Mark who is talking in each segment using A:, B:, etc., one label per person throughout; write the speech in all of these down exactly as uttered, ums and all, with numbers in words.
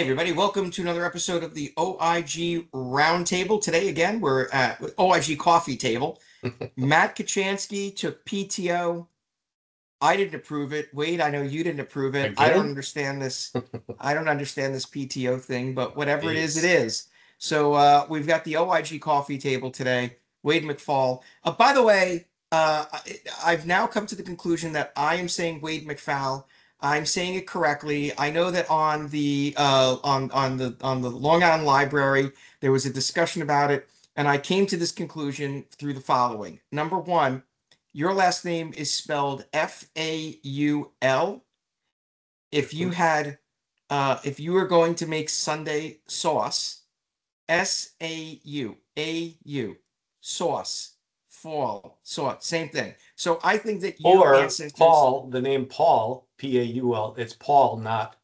A: everybody, welcome to another episode of the O I G Roundtable. Today, again, we're at O I G Coffee Table. Matt Kachansky took P T O. I didn't approve it. Wade, I know you didn't approve it. I don't
B: Again?
A: understand this. I don't understand this P T O thing, but whatever it is, it
B: Jeez.
A: is. So uh, we've got the O I G Coffee Table today. Wade McFall. Uh, by the way, uh, I, I've now come to the conclusion that I am saying Wade McFall. I'm saying it correctly. I know that on the uh, on on the on the Long Island Library there was a discussion about it, and I came to this conclusion through the following. Number one, your last name is spelled F A U L. If you
B: Mhm.
A: had, uh, if you were going to make Sunday sauce, S A U, A U, sauce, fall, sauce, same thing. So I think that you
B: Or
A: ancestors,
B: Paul, the name Paul, P A U L, it's Paul, not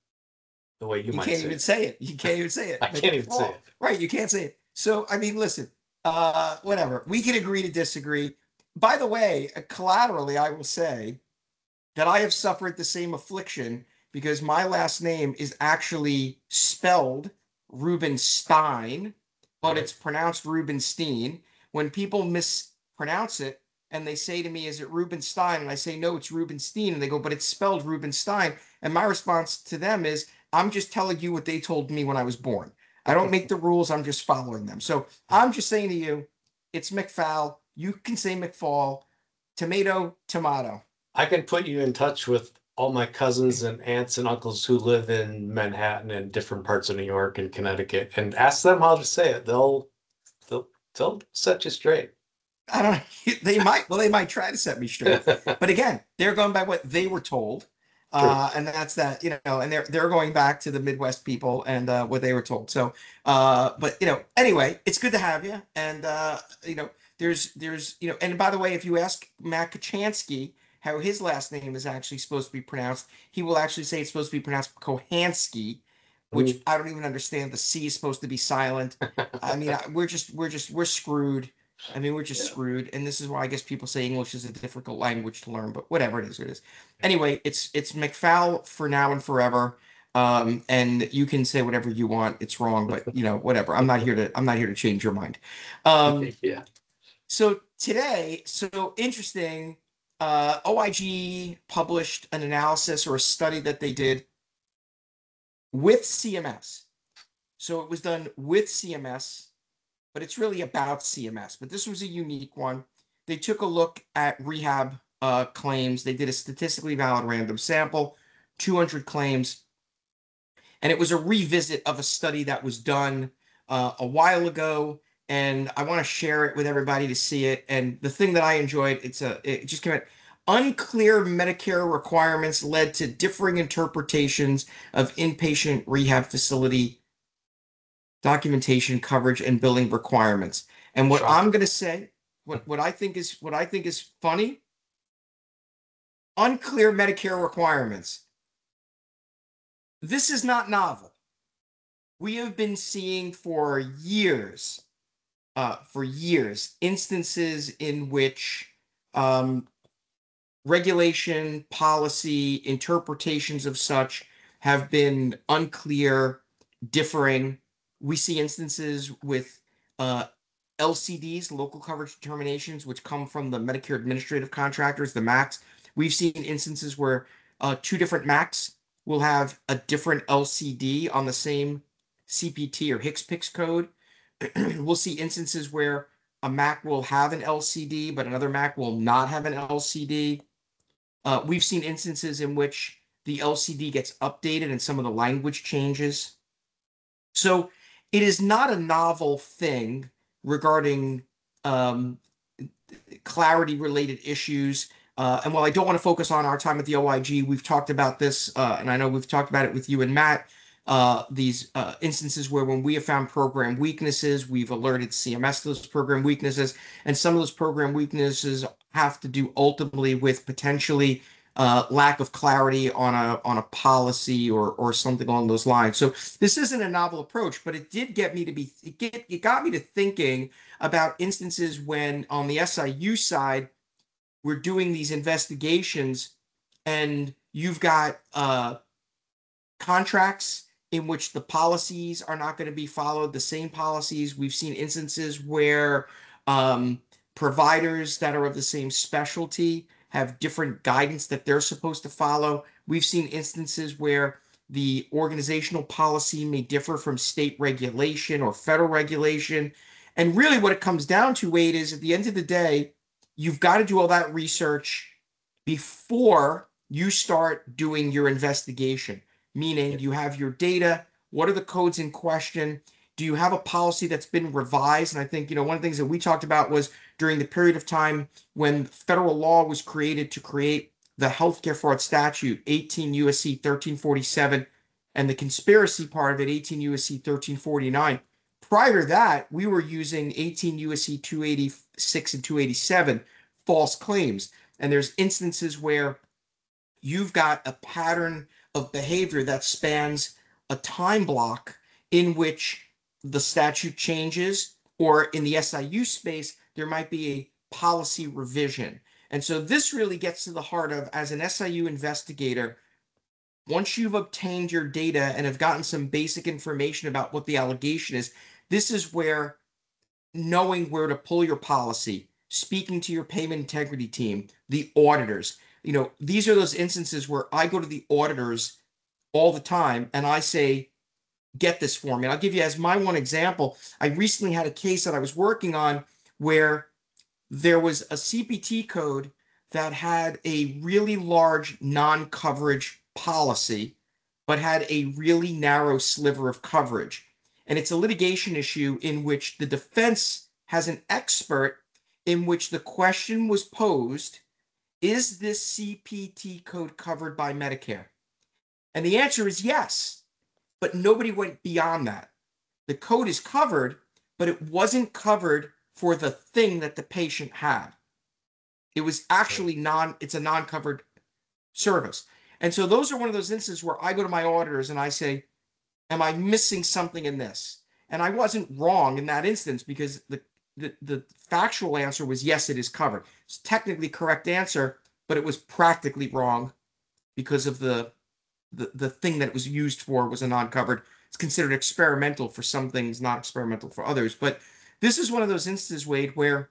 B: the way you
A: you
B: might
A: can't
B: say
A: even
B: it.
A: say it. You can't even say it.
B: I can't even say
A: McFall,
B: it.
A: right? You can't say it. So I mean, listen, uh, whatever. We can agree to disagree. By the way, uh, collaterally, I will say that I have suffered the same affliction because my last name is actually spelled Rubenstein, but
B: Right?
A: it's pronounced Rubenstein. When people mispronounce it and they say to me, "Is it Rubenstein?" and I say, "No, it's Rubenstein," and they go, "But it's spelled Rubenstein." And my response to them is, "I'm just telling you what they told me when I was born. I don't make the rules, I'm just following them." So I'm just saying to you, it's McFall. You can say McFall. Tomato, tomato.
B: I can put you in touch with all my cousins and aunts and uncles who live in Manhattan and different parts of New York and Connecticut and ask them how to say it. They'll they'll they'll set you straight.
A: I don't. They might. Well, they might try to set me straight, but again, they're going by what they were told,
B: True.
A: uh, and that's that. You know, and they're they're going back to the Midwest people and uh, what they were told. So, uh, but you know, anyway, it's good to have you, and uh, you know, there's there's you know, and by the way, if you ask Matt Kachansky how his last name is actually supposed to be pronounced, he will actually say it's supposed to be pronounced Kohansky, which
B: Mhm.
A: I don't even understand. The C is supposed to be silent. I mean, I, we're just we're just we're screwed. I mean, we're just
B: Yeah.
A: screwed, and this is why I guess people say English is a difficult language to learn. But whatever it is, it is. Anyway, it's it's McFowl for now and forever. Um, and you can say whatever you want. It's wrong, but you know, whatever. I'm not here to I'm not here to change your mind. Um,
B: Yeah.
A: so today, so interesting. Uh, O I G published an analysis or a study that they did with C M S. So it was done with C M S, but it's really about C M S. But this was a unique one. They took a look at rehab uh, claims. They did a statistically valid random sample, two hundred claims, and it was a revisit of a study that was done uh, a while ago. And I want to share it with everybody to see it. And the thing that I enjoyed, it's a it just came out. Unclear Medicare requirements led to differing interpretations of inpatient rehab facility documentation coverage and billing requirements. And what I'm
B: Shocking.
A: going to say, what, what I think is what I think is funny, unclear Medicare requirements. This is not novel. We have been seeing for years, uh, for years, instances in which um, regulation, policy, interpretations of such have been unclear, differing. We see instances with uh, L C Ds, local coverage determinations, which come from the Medicare administrative contractors, the MACs. We've seen instances where uh, two different MACs will have a different L C D on the same C P T or HCPCS code. We'll see instances where a MAC will have an L C D, but another MAC will not have an L C D. Uh, we've seen instances in which the L C D gets updated and some of the language changes. So it is not a novel thing regarding um, clarity related issues. Uh, and while I don't want to focus on our time at the O I G, we've talked about this, uh, and I know we've talked about it with you and Matt. Uh, these uh, instances where when we have found program weaknesses, we've alerted C M S to those program weaknesses, and some of those program weaknesses have to do ultimately with potentially uh, lack of clarity on a on a policy or or something along those lines. So this isn't a novel approach, but it did get me to be it get it got me to thinking about instances when on the S I U side we're doing these investigations and you've got uh, contracts in which the policies are not going to be followed, the same policies. We've seen instances where um, providers that are of the same specialty have different guidance that they're supposed to follow. We've seen instances where the organizational policy may differ from state regulation or federal regulation. And really what it comes down to, Wade, is at the end of the day, you've got to do all that research before you start doing your investigation, meaning you have your data. What are the codes in question? Do you have a policy that's been revised? And I think, you know, one of the things that we talked about was during the period of time when federal law was created to create the healthcare fraud statute, eighteen U S C thirteen forty-seven, and the conspiracy part of it, eighteen U S C thirteen forty-nine. Prior to that, we were using eighteen U S C two eighty-six and two eighty-seven, false claims. And there's instances where you've got a pattern of behavior that spans a time block in which the statute changes, or in the S I U space, there might be a policy revision. And so this really gets to the heart of, as an S I U investigator, once you've obtained your data and have gotten some basic information about what the allegation is, this is where knowing where to pull your policy, speaking to your payment integrity team, the auditors, you know, these are those instances where I go to the auditors all the time and I say, get this for me. And I'll give you as my one example. I recently had a case that I was working on where there was a C P T code that had a really large non-coverage policy, but had a really narrow sliver of coverage. And it's a litigation issue in which the defense has an expert in which the question was posed, is this C P T code covered by Medicare? And the answer is yes, but nobody went beyond that. The code is covered, but it wasn't covered for the thing that the patient had. It was actually non, it's a non-covered service. And so those are one of those instances where I go to my auditors and I say, am I missing something in this? And I wasn't wrong in that instance, because the, the, the factual answer was, yes, it is covered. It's technically correct answer, but it was practically wrong because of the, the, the thing that it was used for was a non-covered. It's considered experimental for some things, not experimental for others. But this is one of those instances, Wade, where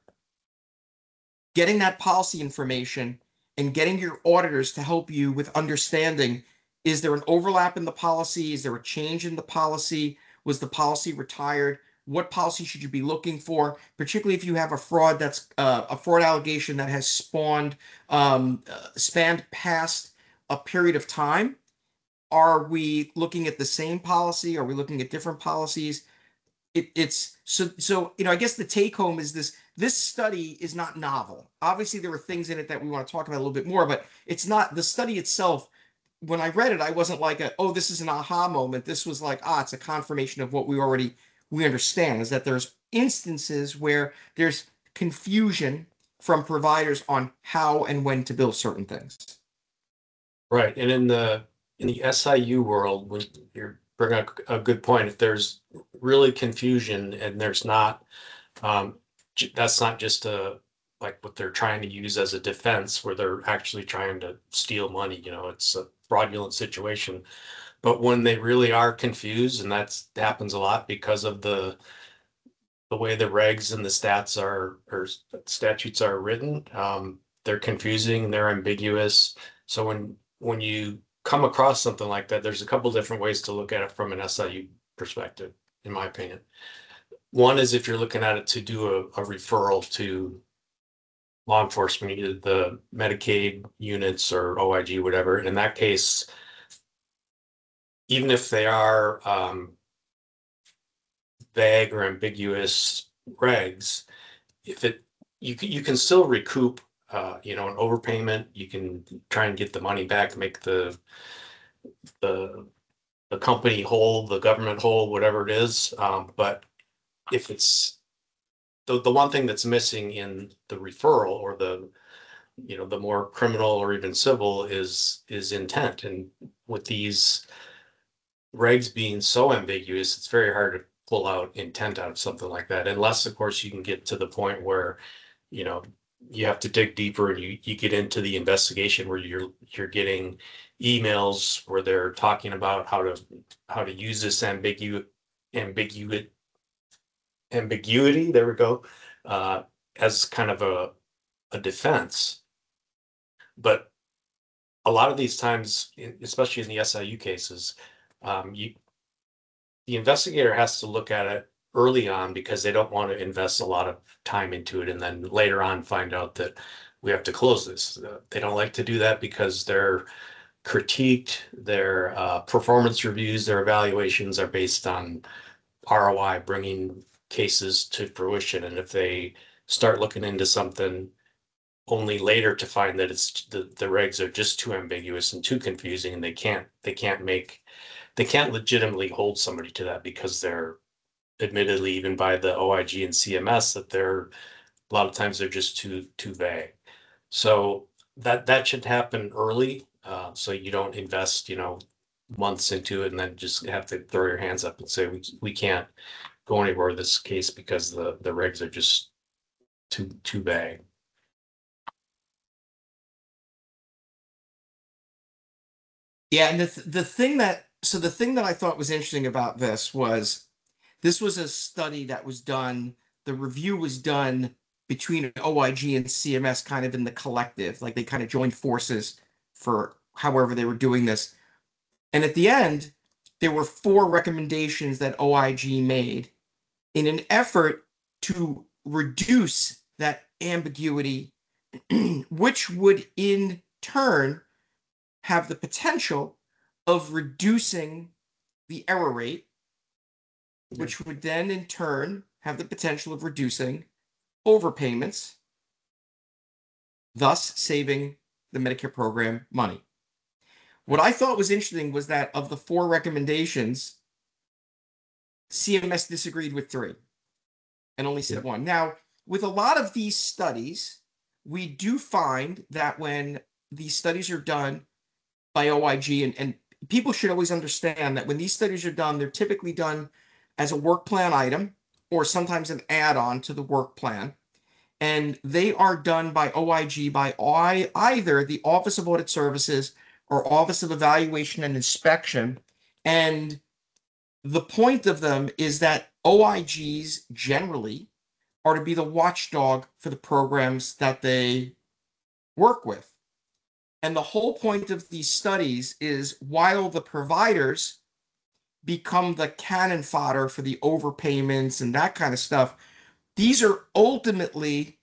A: getting that policy information and getting your auditors to help you with understanding, is there an overlap in the policy? Is there a change in the policy? Was the policy retired? What policy should you be looking for, particularly if you have a fraud that's uh, a fraud allegation that has spawned um, uh, spanned past a period of time? Are we looking at the same policy? Are we looking at different policies? It, it's so so you know, I guess the take home is this: this study is not novel. Obviously, there are things in it that we want to talk about a little bit more, but it's not the study itself. When I read it, I wasn't like, a, oh, this is an aha moment. This was like, ah, it's a confirmation of what we already we understand, is that there's instances where there's confusion from providers on how and when to bill certain things.
B: Right, and in the in the S I U world, when you're bringing up a good point, if there's really confusion and there's not, um, that's not just a like what they're trying to use as a defense, where they're actually trying to steal money. You know, it's a fraudulent situation. But when they really are confused, and that's happens a lot because of the the way the regs and the stats are or statutes are written, um, they're confusing, they're ambiguous. So when when you come across something like that, there's a couple different ways to look at it from an S I U perspective, in my opinion. One is if you're looking at it to do a, a referral to law enforcement, either the Medicaid units or O I G, whatever. In that case, even if they are um, vague or ambiguous regs, if it you can you can still recoup uh, you know, an overpayment. You can try and get the money back, make the the the company whole, the government whole, whatever it is. Um, but if it's the the one thing that's missing in the referral or the you know the more criminal or even civil is is intent. And with these regs being so ambiguous, it's very hard to pull out intent out of something like that, unless of course you can get to the point where you know you have to dig deeper and you you get into the investigation where you're you're getting emails where they're talking about how to how to use this ambigu ambiguity ambiguity. There we go, uh, as kind of a a defense. But a lot of these times, especially in the S I U cases, um, you the investigator has to look at it early on because they don't want to invest a lot of time into it and then later on find out that we have to close this. Uh, they don't like to do that because they're critiqued, their uh, performance reviews, their evaluations are based on R O I, bringing cases to fruition. And if they start looking into something only later to find that it's the, the regs are just too ambiguous and too confusing, and they can't they can't make they can't legitimately hold somebody to that because they're admittedly, even by the O I G and C M S, that they're a lot of times they're just too too vague. So that that should happen early, uh, so you don't invest, you know, months into it and then just have to throw your hands up and say we we can't go anywhere with this case because the the regs are just too too vague.
A: Yeah, and the th- the thing that so the thing that I thought was interesting about this was this was a study that was done. The review was done between O I G and C M S, kind of in the collective, like they kind of joined forces for however they were doing this. And at the end, there were four recommendations that O I G made in an effort to reduce that ambiguity, which would in turn have the potential of reducing the error rate, which would then in turn have the potential of reducing overpayments, thus saving the Medicare program money. What I thought was interesting was that of the four recommendations, C M S disagreed with three and only said
B: Yeah.
A: one. Now, with a lot of these studies, we do find that when these studies are done by O I G, and, and people should always understand that when these studies are done, they're typically done as a work plan item or sometimes an add-on to the work plan. And they are done by O I G by either the Office of Audit Services or Office of Evaluation and Inspection. And the point of them is that O I Gs generally are to be the watchdog for the programs that they work with. And the whole point of these studies is while the providers become the cannon fodder for the overpayments and that kind of stuff, these are ultimately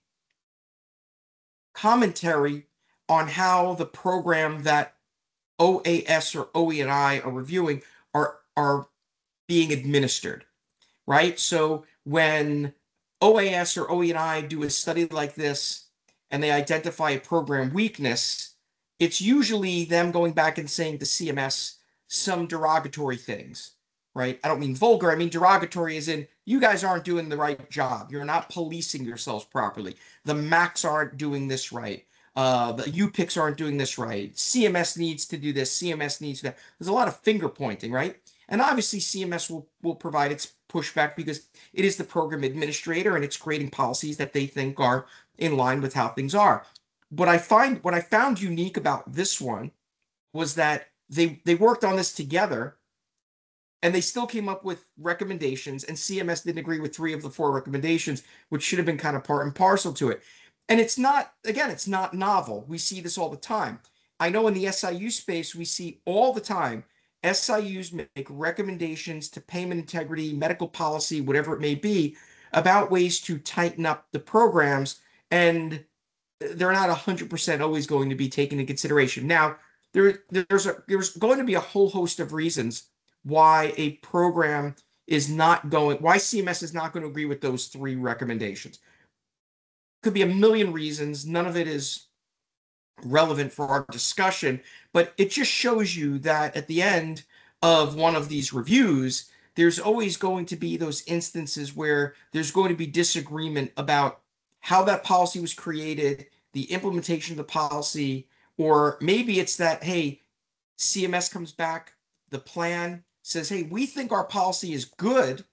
A: commentary on how the program that O A S or O E and I are reviewing are, are being administered, right? So when O A S or O E and I do a study like this and they identify a program weakness, it's usually them going back and saying to C M S some derogatory things, right? I don't mean vulgar. I mean derogatory as in you guys aren't doing the right job. You're not policing yourselves properly. The M A Cs aren't doing this right. Uh, the U P I Cs aren't doing this right. C M S needs to do this. C M S needs to do that. There's a lot of finger pointing, right? And obviously C M S will, will provide its pushback because it is the program administrator and it's creating policies that they think are in line with how things are. What I find, what I found unique about this one was that they they worked on this together and they still came up with recommendations, and C M S didn't agree with three of the four recommendations, which should have been kind of part and parcel to it. And it's not, again, it's not novel. We see this all the time. I know in the S I U space, we see all the time S I Us make recommendations to payment integrity, medical policy, whatever it may be, about ways to tighten up the programs. And they're not one hundred percent always going to be taken into consideration. Now, there, there's a, there's going to be a whole host of reasons why a program is not going, why C M S is not going to agree with those three recommendations. Could be a million reasons. None of it is relevant for our discussion, but it just shows you that at the end of one of these reviews, there's always going to be those instances where there's going to be disagreement about how that policy was created, the implementation of the policy, or maybe it's that, hey, C M S comes back, the plan says, hey, we think our policy is good.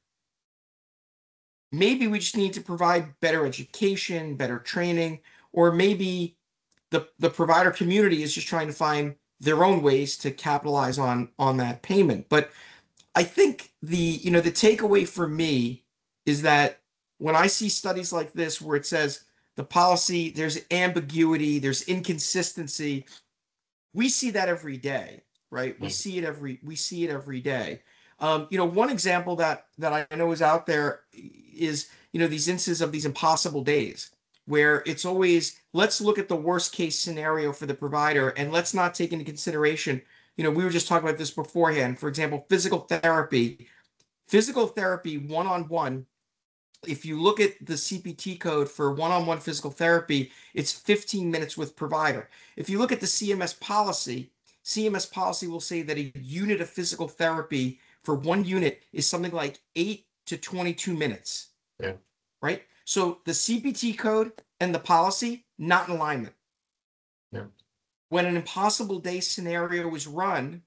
A: Maybe we just need to provide better education, better training, or maybe the, the provider community is just trying to find their own ways to capitalize on on that payment. But I think the, you know, the takeaway for me is that when I see studies like this where it says the policy, there's ambiguity, there's inconsistency, we see that every day, right? We
B: Mm.
A: see it every we see it every day. Um, you know, one example that that I know is out there is, you know, these instances of these impossible days where it's always, let's look at the worst case scenario for the provider and let's not take into consideration, you know, we were just talking about this beforehand. For example, physical therapy, physical therapy one-on-one, if you look at the C P T code for one-on-one physical therapy, it's fifteen minutes with provider. If you look at the C M S policy, C M S policy will say that a unit of physical therapy for one unit is something like eight to twenty-two minutes.
B: Yeah.
A: Right? So the C P T code and the policy, not in alignment.
B: Yeah.
A: When an impossible day scenario is run,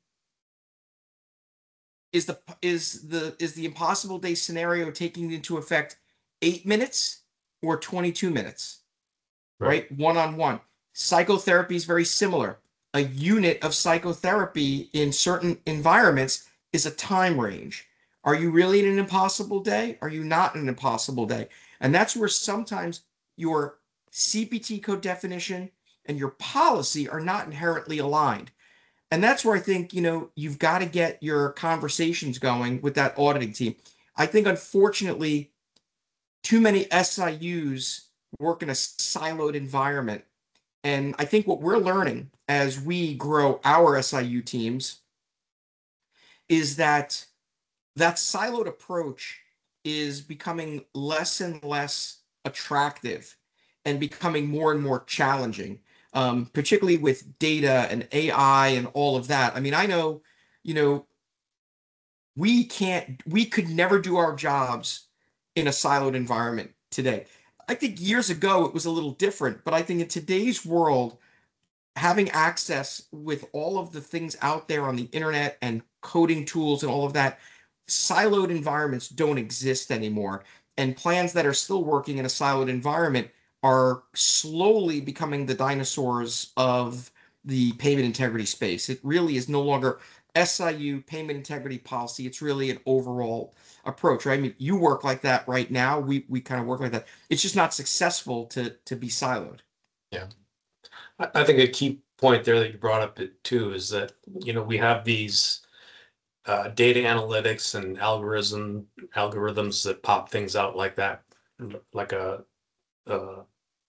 A: is the is the is the impossible day scenario taking into effect eight minutes or twenty-two minutes, right?
B: Right.
A: One on one. Psychotherapy is very similar. A unit of psychotherapy in certain environments is a time range. Are you really in an impossible day? Are you not in an impossible day? And that's where sometimes your C P T code definition and your policy are not inherently aligned. And that's where I think, you know, you've got to get your conversations going with that auditing team. I think, unfortunately, too many S I Us work in a siloed environment. And I think what we're learning as we grow our S I U teams is that that siloed approach is becoming less and less attractive and becoming more and more challenging, um, particularly with data and A I and all of that. I mean, I know, you know, we can't, we could never do our jobs in a siloed environment today. I think years ago it was a little different, but I think in today's world, having access with all of the things out there on the internet and coding tools and all of that, siloed environments don't exist anymore. And plans that are still working in a siloed environment are slowly becoming the dinosaurs of the payment integrity space. It really is no longer S I U payment integrity policy. It's really an overall approach, right? I mean, you work like that right now. We we kind of work like that. It's just not successful to to be siloed.
B: Yeah. I, I think a key point there that you brought up it too is that, you know, we have these uh, data analytics and algorithm algorithms that pop things out like that, like a, a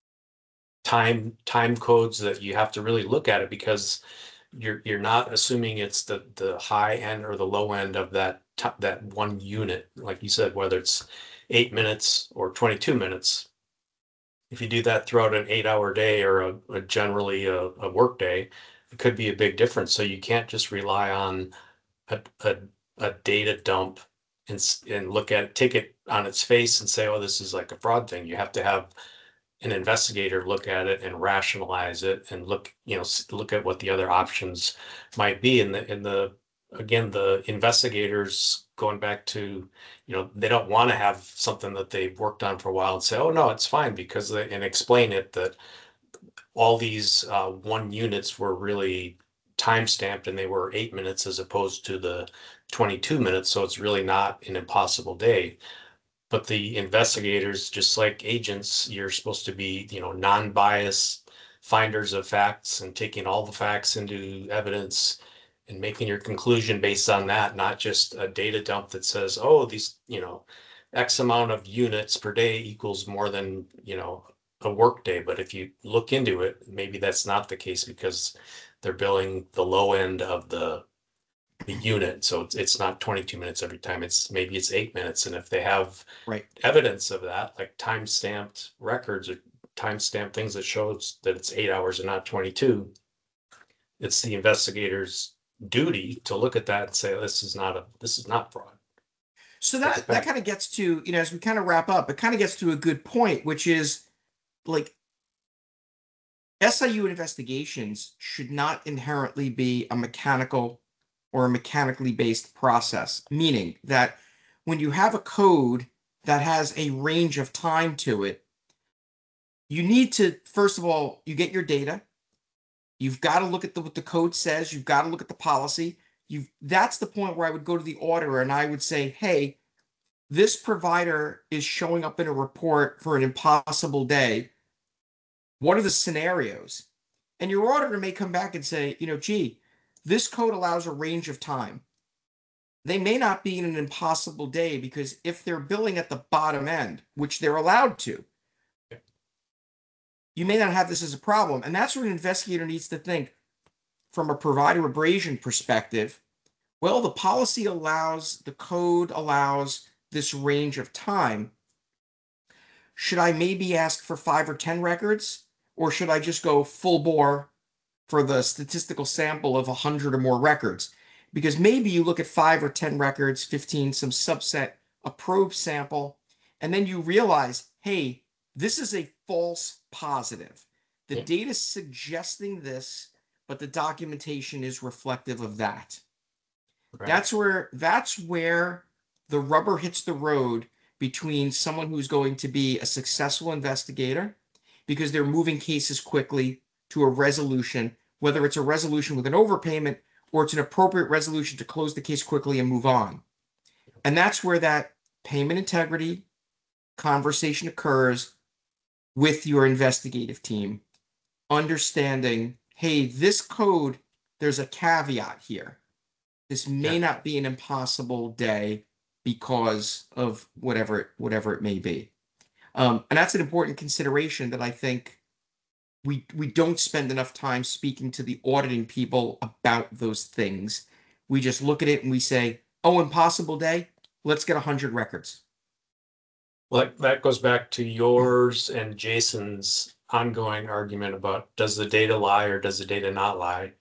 B: time time codes that you have to really look at it because you're you're not assuming it's the the high end or the low end of that that one unit, like you said, whether it's eight minutes or twenty-two minutes. If you do that throughout an eight hour day or a, a generally a, a work day, it could be a big difference. So you can't just rely on a, a, a data dump and, and look at it, take it on its face and say, oh, this is like a fraud thing. You have to have an investigator look at it and rationalize it and look, you know, look at what the other options might be. And the, and the, again, the investigators going back to, you know, they don't want to have something that they've worked on for a while and say, oh, no, it's fine because they, and explain it that all these uh, one units were really time stamped and they were eight minutes as opposed to the twenty-two minutes. So it's really not an impossible day. But the investigators, just like agents, you're supposed to be, you know, non-biased finders of facts and taking all the facts into evidence and making your conclusion based on that, not just a data dump that says, oh, these, you know, X amount of units per day equals more than, you know, a work day. But if you look into it, maybe that's not the case because they're billing the low end of the the unit. So it's, it's not twenty-two minutes every time. It's maybe it's eight minutes. And if they have
A: Right.
B: evidence of that, like time stamped records or time stamped things that shows that it's eight hours and not twenty-two, it's the investigator's duty to look at that and say, this is not a, this is not fraud.
A: So that that kind of gets to, you know, as we kind of wrap up, it kind of gets to a good point, which is like S I U investigations should not inherently be a mechanical or a mechanically based process, meaning that when you have a code that has a range of time to it, you need to, first of all, you get your data, You've got to look at the, what the code says. You've got to look at the policy. You've, that's the point where I would go to the auditor and I would say, hey, this provider is showing up in a report for an impossible day. What are the scenarios? And your auditor may come back and say, you know, gee, this code allows a range of time. They may not be in an impossible day because if they're billing at the bottom end, which they're allowed to, you may not have this as a problem. And that's where an investigator needs to think from a provider abrasion perspective. Well, the policy allows, the code allows this range of time. Should I maybe ask for five or ten records? Or should I just go full bore for the statistical sample of one hundred or more records? Because maybe you look at five or ten records, fifteen, some subset, a probe sample, and then you realize, hey, this is a false positive. The
B: Yeah.
A: data is suggesting this, but the documentation is reflective of that.
B: Right.
A: That's where that's where the rubber hits the road between someone who's going to be a successful investigator because they're moving cases quickly to a resolution, whether it's a resolution with an overpayment or it's an appropriate resolution to close the case quickly and move on. And that's where that payment integrity conversation occurs with your investigative team, understanding, hey, this code, there's a caveat here. This may
B: Yeah.
A: not be an impossible day because of whatever, whatever it may be. Um, and that's an important consideration that I think we we don't spend enough time speaking to the auditing people about those things. We just look at it and we say, oh, impossible day, let's get one hundred records.
B: Well, that- that goes back to yours and Jason's ongoing argument about does the data lie or does the data not lie?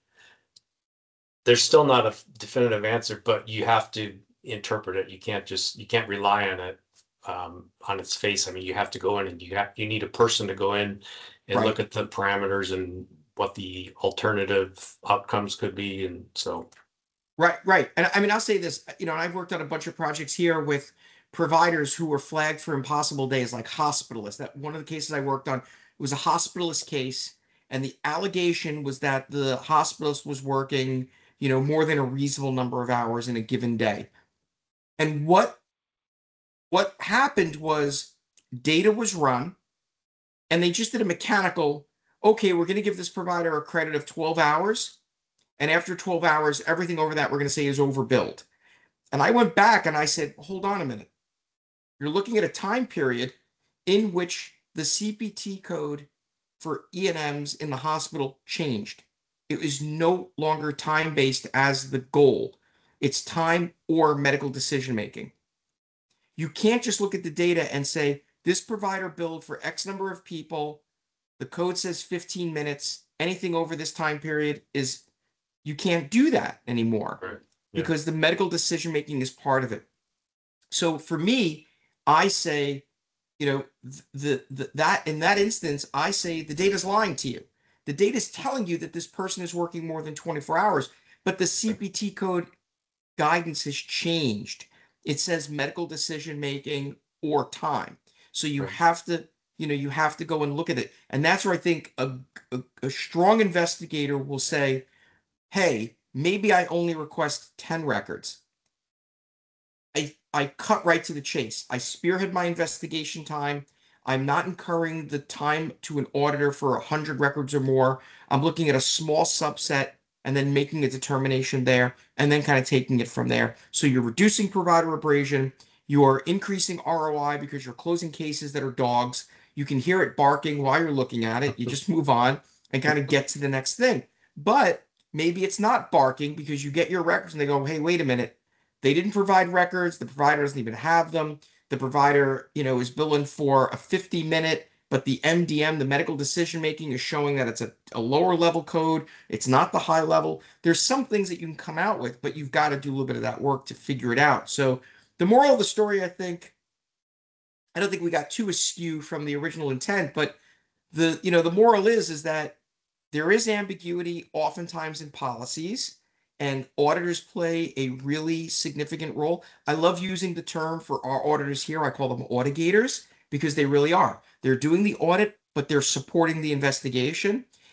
B: There's still not a definitive answer, but you have to interpret it. You can't just, you can't rely on it um, on its face. I mean, you have to go in and you have, you need a person to go in and
A: Right.
B: look at the parameters and what the alternative outcomes could be. And so,
A: Right, right. And I mean, I'll say this, you know, I've worked on a bunch of projects here with providers who were flagged for impossible days, like hospitalists. That one of the cases I worked on was a hospitalist case, and the allegation was that the hospitalist was working, you know, more than a reasonable number of hours in a given day. And what what happened was data was run, and they just did a mechanical, okay, we're going to give this provider a credit of twelve hours. And after twelve hours, everything over that we're going to say is overbilled. And I went back and I said, hold on a minute. You're looking at a time period in which the C P T code for E and Ms in the hospital changed. It is no longer time-based as the goal. It's time or medical decision-making. You can't just look at the data and say, this provider billed for X number of people. The code says fifteen minutes. Anything over this time period is, you can't do that anymore.
B: right. Yeah.
A: Because the medical decision making is part of it. So for me, I say, you know, the, the that in that instance, I say the data's lying to you. The data is telling you that this person is working more than twenty-four hours, but the C P T code guidance has changed. It says medical decision making or time. So you
B: Right.
A: have to, you know, you have to go and look at it. And that's where I think a, a, a strong investigator will say, hey, maybe I only request ten records. I, I cut right to the chase. I spearhead my investigation time. I'm not incurring the time to an auditor for one hundred records or more. I'm looking at a small subset and then making a determination there and then kind of taking it from there. So you're reducing provider abrasion. You're increasing R O I because you're closing cases that are dogs. You can hear it barking while you're looking at it. You just move on and kind of get to the next thing. But maybe it's not barking because you get your records and they go, hey, wait a minute. They didn't provide records. The provider doesn't even have them. The provider, you know, is billing for a fifty minute, but the M D M, the medical decision making, is showing that it's a, a lower level code. It's not the high level. There's some things that you can come out with, but you've got to do a little bit of that work to figure it out. So the moral of the story, I think, I don't think we got too askew from the original intent, but the, you know, the moral is, is that there is ambiguity oftentimes in policies, and auditors play a really significant role. I love using the term for our auditors here. I call them auditors because they really are. They're doing the audit, but they're supporting the investigation.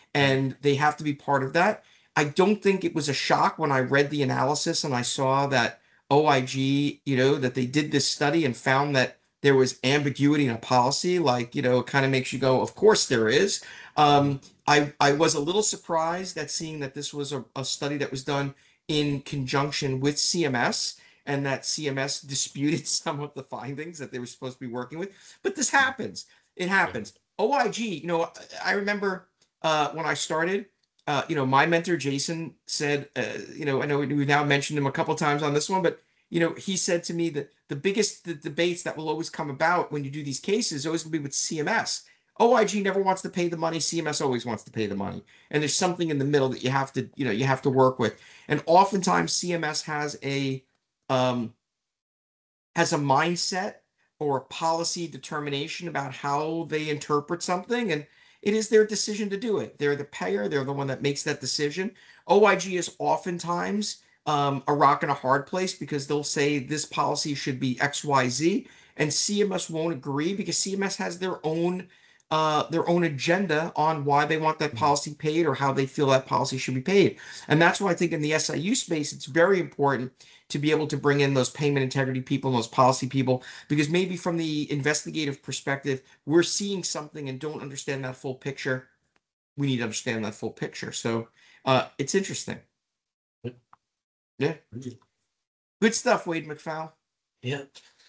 A: and they have to be part of that. I don't think it was a shock when I read the analysis and I saw that O I G, you know, that they did this study and found that there was ambiguity in a policy. Like, you know, it kind of makes you go, of course there is. Um, I, I was a little surprised at seeing that this was a, a study that was done in conjunction with C M S, and that C M S disputed some of the findings that they were supposed to be working with. But this happens. It happens. O I G, you know, I remember uh, when I started, uh, you know, my mentor, Jason, said, uh, you know, I know we've now mentioned him a couple times on this one, but, you know, he said to me that the biggest the debates that will always come about when you do these cases always will be with C M S. O I G never wants to pay the money. C M S always wants to pay the money. And there's something in the middle that you have to, you know, you have to work with. And oftentimes C M S has a, um, has a mindset or a policy determination about how they interpret something, and it is their decision to do it. They're the payer, they're the one that makes that decision. O I G is oftentimes um, a rock and a hard place because they'll say this policy should be X Y Z, and C M S won't agree because C M S has their own uh, their own agenda on why they want that policy paid or how they feel that policy should be paid. And that's why I think in the S I U space, it's very important to be able to bring in those payment integrity people, those policy people, because maybe from the investigative perspective, we're seeing something and don't understand that full picture. We need to understand that full picture. So uh, it's interesting. Yeah. Good stuff, Wade McFowle.
B: Yeah.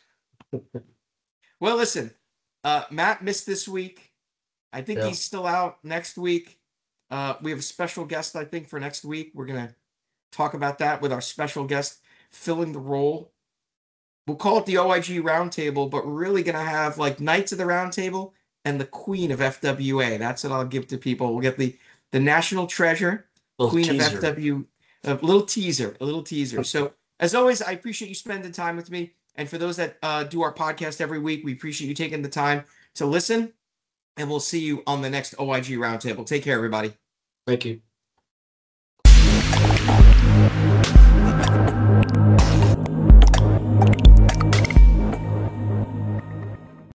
A: Well, listen, uh, Matt missed this week. I think
B: Yeah.
A: he's still out next week. Uh, we have a special guest, I think, for next week. We're going to talk about that with our special guest filling the role. We'll call it the O I G Roundtable, but we're really going to have like Knights of the Roundtable and the Queen of F W A. That's what I'll give to people. We'll get the, the National Treasure,
B: Little
A: Queen
B: teaser.
A: of F W A, a little teaser, a little teaser. So as always, I appreciate you spending time with me. And for those that uh, do our podcast every week, we appreciate you taking the time to listen. And we'll see you on the next O I G Roundtable. Take care, everybody.
B: Thank you.